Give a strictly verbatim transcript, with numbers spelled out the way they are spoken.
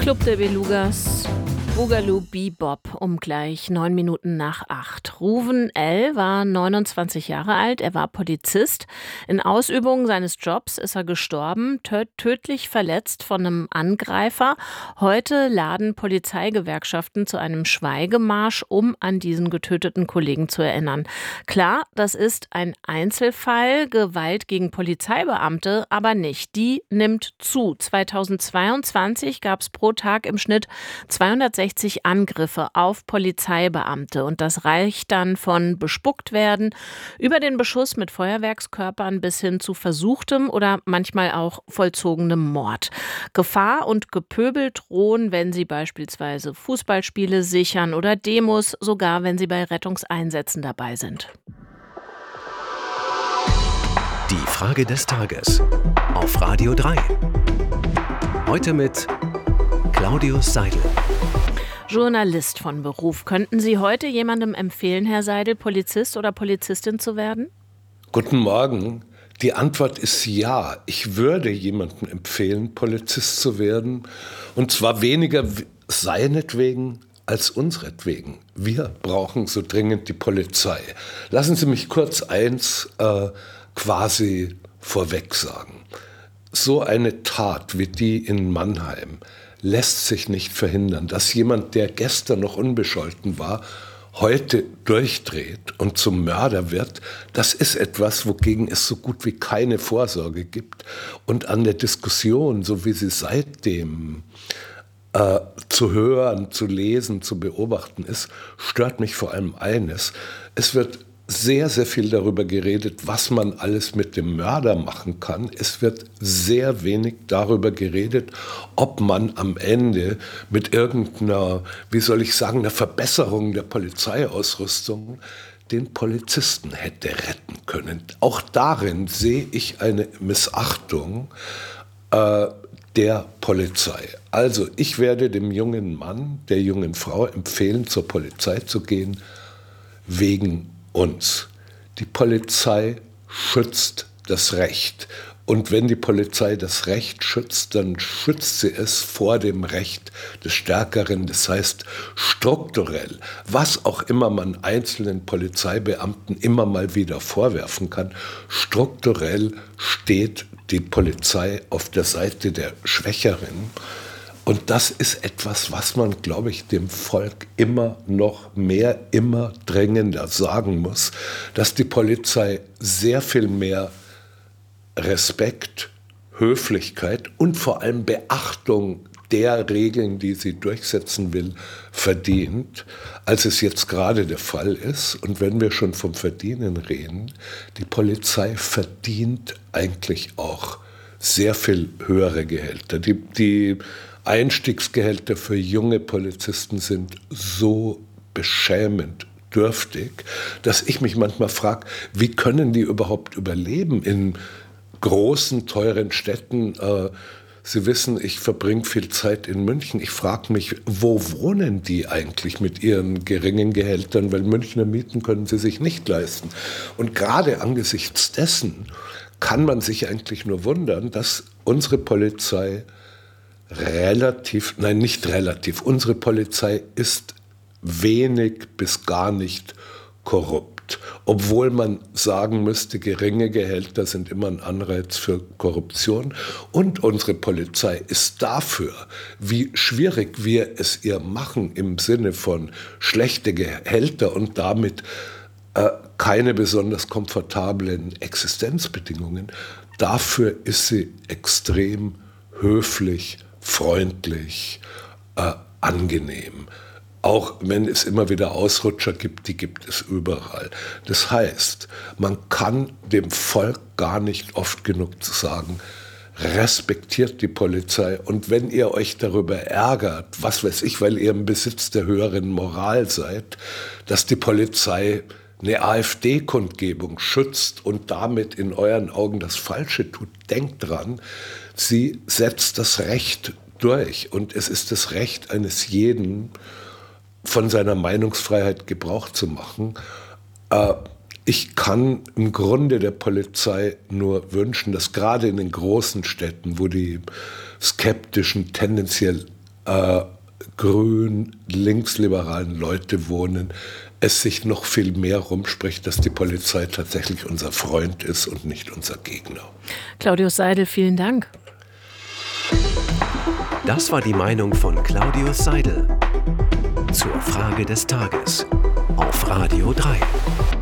Club der Belugas, Boogaloo Bebop um gleich neun Minuten nach acht. Ruven L. war neunundzwanzig Jahre alt, er war Polizist. In Ausübung seines Jobs ist er gestorben, tö- tödlich verletzt von einem Angreifer. Heute laden Polizeigewerkschaften zu einem Schweigemarsch, um an diesen getöteten Kollegen zu erinnern. Klar, das ist ein Einzelfall, Gewalt gegen Polizeibeamte aber nicht. Die nimmt zu. zweitausendzweiundzwanzig gab es pro Tag im Schnitt zweihundertsechzig Angriffe auf Polizeibeamte. Und das reicht dann von bespuckt werden über den Beschuss mit Feuerwerkskörpern bis hin zu versuchtem oder manchmal auch vollzogenem Mord. Gefahr und Gepöbel drohen, wenn sie beispielsweise Fußballspiele sichern oder Demos, sogar wenn sie bei Rettungseinsätzen dabei sind. Die Frage des Tages auf Radio drei. Heute mit Claudius Seidel. Journalist von Beruf. Könnten Sie heute jemandem empfehlen, Herr Seidel, Polizist oder Polizistin zu werden? Guten Morgen. Die Antwort ist ja. Ich würde jemandem empfehlen, Polizist zu werden. Und zwar weniger seinetwegen als unseretwegen. Wir brauchen so dringend die Polizei. Lassen Sie mich kurz eins äh, quasi vorweg sagen. So eine Tat wie die in Mannheim lässt sich nicht verhindern, dass jemand, der gestern noch unbescholten war, heute durchdreht und zum Mörder wird. Das ist etwas, wogegen es so gut wie keine Vorsorge gibt. Und an der Diskussion, so wie sie seitdem äh, zu hören, zu lesen, zu beobachten ist, stört mich vor allem eines. Es wird sehr, sehr viel darüber geredet, was man alles mit dem Mörder machen kann. Es wird sehr wenig darüber geredet, ob man am Ende mit irgendeiner, wie soll ich sagen, einer Verbesserung der Polizeiausrüstung den Polizisten hätte retten können. Auch darin sehe ich eine Missachtung äh, der Polizei. Also ich werde dem jungen Mann, der jungen Frau empfehlen, zur Polizei zu gehen, wegen uns. Die Polizei schützt das Recht. Und wenn die Polizei das Recht schützt, dann schützt sie es vor dem Recht des Stärkeren. Das heißt strukturell, was auch immer man einzelnen Polizeibeamten immer mal wieder vorwerfen kann, strukturell steht die Polizei auf der Seite der Schwächeren. Und das ist etwas, was man, glaube ich, dem Volk immer noch mehr, immer drängender sagen muss, dass die Polizei sehr viel mehr Respekt, Höflichkeit und vor allem Beachtung der Regeln, die sie durchsetzen will, verdient, als es jetzt gerade der Fall ist. Und wenn wir schon vom Verdienen reden, die Polizei verdient eigentlich auch sehr viel höhere Gehälter. Die, die Einstiegsgehälter für junge Polizisten sind so beschämend dürftig, dass ich mich manchmal frage, wie können die überhaupt überleben in großen, teuren Städten? Äh, Sie wissen, ich verbringe viel Zeit in München. Ich frage mich, wo wohnen die eigentlich mit ihren geringen Gehältern? Weil Münchner Mieten können sie sich nicht leisten. Und gerade angesichts dessen kann man sich eigentlich nur wundern, dass unsere Polizei relativ, nein, nicht relativ, unsere Polizei ist wenig bis gar nicht korrupt. Obwohl man sagen müsste, geringe Gehälter sind immer ein Anreiz für Korruption. Und unsere Polizei ist dafür, wie schwierig wir es ihr machen im Sinne von schlechte Gehälter und damit äh, keine besonders komfortablen Existenzbedingungen, dafür ist sie extrem höflich, freundlich, äh, angenehm. Auch wenn es immer wieder Ausrutscher gibt, die gibt es überall. Das heißt, man kann dem Volk gar nicht oft genug zu sagen, respektiert die Polizei. Und wenn ihr euch darüber ärgert, was weiß ich, weil ihr im Besitz der höheren Moral seid, dass die Polizei eine AfD-Kundgebung schützt und damit in euren Augen das Falsche tut, denkt dran, sie setzt das Recht durch. Und es ist das Recht eines jeden, von seiner Meinungsfreiheit Gebrauch zu machen. Äh, ich kann im Grunde der Polizei nur wünschen, dass gerade in den großen Städten, wo die Skeptischen tendenziell äh, grün, linksliberalen Leute wohnen, es sich noch viel mehr rumspricht, dass die Polizei tatsächlich unser Freund ist und nicht unser Gegner. Claudius Seidel, vielen Dank. Das war die Meinung von Claudius Seidel zur Frage des Tages auf Radio drei.